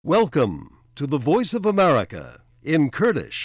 Welcome to the Voice of America in Kurdish.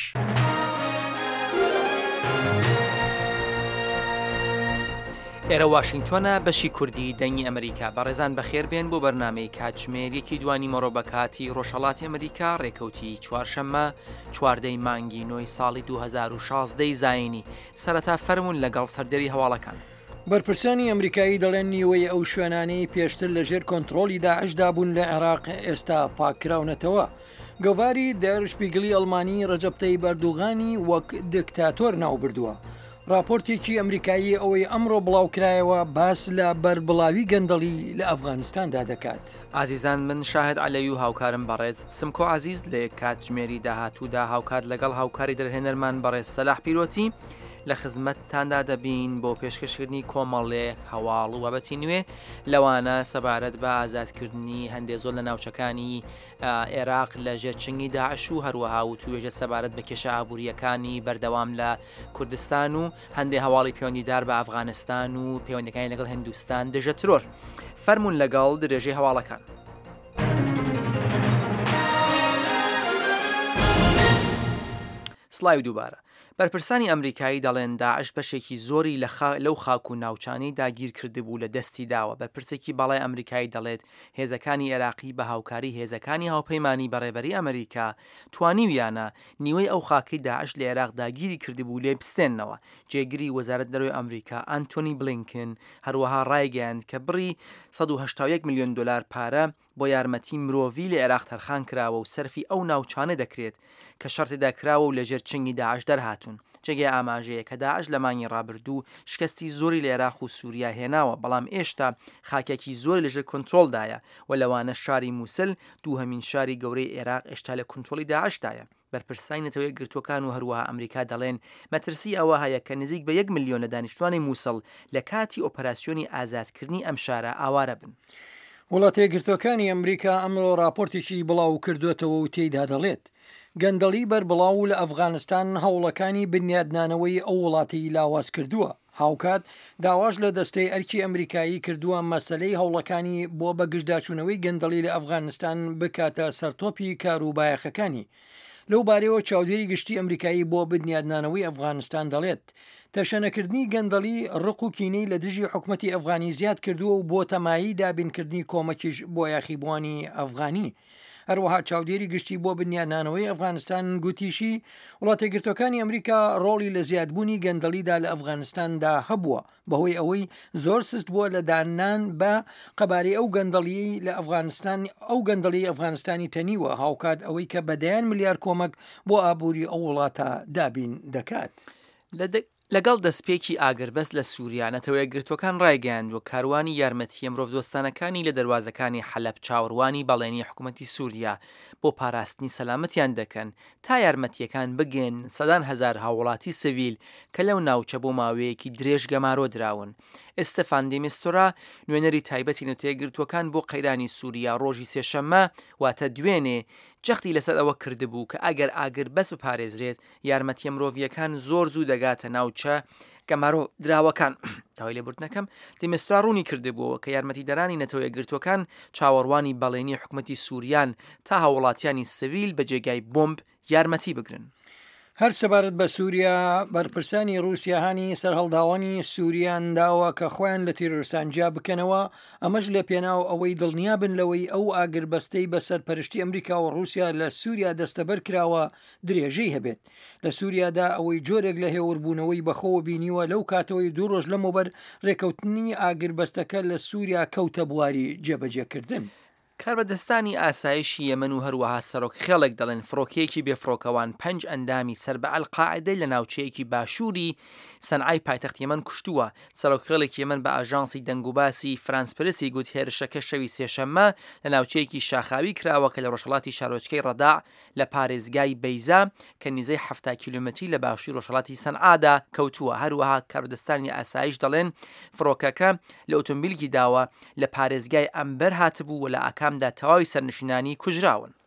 ئێرە واشنگتۆنە بەشی کوردی دەنگی ئەمریکا بەڕێزان بەخێربێن بۆ بەرنامەی کاتژمێریەکی دوانی مەڕۆ بە کاتی ڕۆژهەڵاتی ئەمریکا ڕێکەوتی چوارشەممە چواردەی مانگی نۆی ساڵی 2016 زاینی سەرەتا فەرمونون لەگەڵ سەردەری هەواڵەکان. بەرپرسانی ئەمریکایی دەڵێن نیوەی ئەو شوێنانەی پێشتر لەژێر کۆنتڕۆلی داعشدا بوون لە عێراق ئێستا پاکراونەتەوە. گەڤاری دەر شپیگلی ئەڵمانی ڕەجەب تەیب ئەردوغانی وەک دکتاتۆر ناوبردووە. راپۆرتێکی ئەمریکایی ئەوەی ئەمڕۆ بڵاوکرایەوە باس لە بەربڵاوی گەندەڵی لە ئەفغانستاندا دەکات. ئازیزان من شاهد عەلەوی و هاوکارم بەڕێز سمکۆ عەزیز لە کاتژمێری داهاتوودا هاوکات لەگەڵ هاوکاری دەرهێنەرمان بەڕێز سەلاح پیرۆتی لە خزمەتتاندا دەبین بۆ پێشکەشکردنی کۆمەڵێک هەواڵ و بابەتی نوێ لەوانە سەبارەت بە ئازادکردنی هەندێک زۆر لە ناوچەکانی عێراق لە ژێرچنگی داعش و هەروەها و توێژە سەبارەت بە کێشە ئابوووریەکانی بەردەوام لە کوردستان و هەندێک هەواڵی پەیوەندیدار بە ئەفغانستان و پەیوەندەکانی لەگەڵ هیندستان دەژە ترۆر فەرمونون لەگەڵ درێژەی هەواڵەکان. سڵاوی دووبارە. بەرپرسانی ئەمریکایی دەڵێن داعش بەشێکی زۆری لەو خاک و ناوچانەی داگیر کردبوو لە دەستی داوە. بەرپرسێکی باڵای ئەمریکایی دەڵێت هێزەکانی عێراقی بە هاوکاری هێزەکانی هاوپەیمانی بەڕێبەری ئەمریکا توانیویانە نیوەی ئەو خاکەی داعش لە عێراق داگیری کردبوو لێ بستێننەوە. جێگیری وەزارەت دەرەوەی ئەمریکا ئەنتۆنی بلینکن هەروەها ڕایگەیاند کە بڕی 181 میلیۆن دلار پارە بۆ یارمەتی مرۆڤی لە عێراق تەرخان کراوە و سەرفی ئەو ناوچانە دەکرێت کە شەرتێدا کراوە و لە ژێر چنگی داعش دەرهاتون. جێگەی ئاماژەیە کە داعش لە مانگی ڕابردوو شکستی زۆری لە عێراق و سووریا هێناوە بەڵام ئێشتا خاکێکی زۆر لەژێر کۆنتڕۆلدایە و لەوانە شاری مووسل دووهەمین شاری گەورەی عێراق ئێشتا لە کۆنتڕۆلی داعشدایە. بەرپرسانی نەتەوەی گرتوەکان و هەروەها ئەمریکا دەڵێن مەترسی ئەوە هەیە کە نزیک بە 1 ملیۆن لە دانیشتوانی مووسڵ لە کاتی ئۆپەراسیۆنی ئازادکردنی ئەم شارە ئاوارە بن. وڵاتە یەکگرتوەکانی ئەمریکا ئەمڕۆ راپۆرتێکی بڵاو کردوێتەوە و تێیدا دەڵێت گەندەڵی بەربڵاو لە ئەفغانستان هەوڵەکانی بنیادنانەوەی ئەو وڵاتی لاواز کردووە. هاوکات داواش لە دەستەی ئەرکی ئەمریکایی کردووە مەسلەی هەوڵەکانی بۆ بەگشتداچوونەوەی گەندەڵی لە ئەفغانستان بکاتە سەرتۆپی کاروبایەخەکانی. لەو بارەوە چاودێری گشتی ئەمریکایی بۆ بنیادنانەوەی ئەفغانستان دەڵێت تەشەنەکردنی گەندەڵی ڕق و کینەی لە دژی حکومەتی ئەفغانی زیاد کردووە و بۆ تەمایی دابینکردنی کۆمەکیش بۆ یاخیبوانی ئەفغانی. هەروەها چاودێری گشتی بۆ بنیادنانەوەی ئەفغانستان گوتیشی وڵاتە گرتوەکانی ئەمریکا ڕۆڵی لە زیادبوونی گەندەڵیدا لە ئەفغانستاندا هەبووە بەهۆی ئەوەی زۆر سست بووە لە دانان بە قەبارەی ئەو گەندەڵی لە ئەفغانستان ئەو گەندەڵی ئەفغانستانی تەنیوە هاوکات ئەوەی کە بەدەیان ملیار کۆمەک بۆ ئابووری ئەو وڵاتە دابین دەکات. لەگەڵ دەستپێکی ئاگربەست لە سووریا نەتەوەیە گرتوەکان ڕایگەیاندوە کاروانی یارمەتیە مرۆڤدۆستانەکانی لە دەواازەکانی حەلەب چاوەڕوانی بەڵێنی حکوومەتی سووریا بۆ پاراستنی سەلامەتیان دەکەن تا یارمەتیەکان بگەن سەدان هەزار هاوڵاتی سڤیل کە لەو ناوچە بۆ ماوەیەکی درێژ گەمارۆ دراون. ئێستەفان دێ میستۆرا نوێنەری تایبەتی نوتەیە گرتوەکان بۆ قەیرانی سووریا ڕۆژی سێشەممە واتە دوێنێ جەختی لەسەر ئەوە کردبوو کە ئەگەر ئاگر بەس بپارێزرێت یارمەتیە مرۆڤیەکان زۆر زوو دەگاتە ناوچە گەمارۆ دراوەکان. تاوای لێبوردنەکەم دیمەسترا ڕوونی کردبووە کە یارمەتیدەرانی نەتەوەیە گرتوەکان چاوەڕوانی بەڵێنی حکوومەتی سووریان تا هاوڵاتیانی سڤیل بە جێگای بۆمب یارمەتی بگرن. هەر سەبارەت بە سووریا بەرپرسانی رووسیاهانی سەرهەڵداوانی سووریان داوە کە خۆیان لە تیرۆریستانجا بکەنەوە ئەمەش لە پێناو ئەوەی دڵنیا بن لەوەی ئەو ئاگربەستەی بەسەر پەرشتی ئەمریکا و رووسیا لە سووریا دەستەبەر کراوە درێژەی هەبێت. لە سووریادا ئەوەی جۆرێک لە هێوەربوونەوەی بەخۆوە بینیوە لەو کاتەوەی 2 ڕۆژ لەمەوبەر ڕێکەوتنی ئاگربەستەکە لە سووریا کەوتە بواری جێبەجێکردن. کاربەدەستانی ئاسایشی یەمەن و هەروەها سەرۆک خێڵێک دەڵێن فڕۆکەیەکی بێفڕۆکەوان 5 ئەندامی سەر بە ئەلقاعیدەی لە ناوچەیەکی باشووری سەنعای پایتەخت یەمەن کوشتووە. سەرۆک خێڵێکی یەمەن بە ئاژانسی دەنگوباسی فرانس پرسی گوت هێرشەکە شەوی سێشەممە لە ناوچەیەکی شاخاوی کراوە کە لە ڕۆژهەڵاتی شارۆچکەی ڕەداع لە پارێزگای بەیزا کە نزیک 70 کیلومتری لە باشووری ڕۆژهەڵاتی سەنعادا کەوتووە. هەروەها کاربەدەستانی ئاسایش دەڵێن فڕۆکەکە لە ئۆتۆمبیلکی داوە لە پارێزگای ئەمبەر هاتبوو و لە ئاکامدا تەواوی سەرنشینانی کوژراون.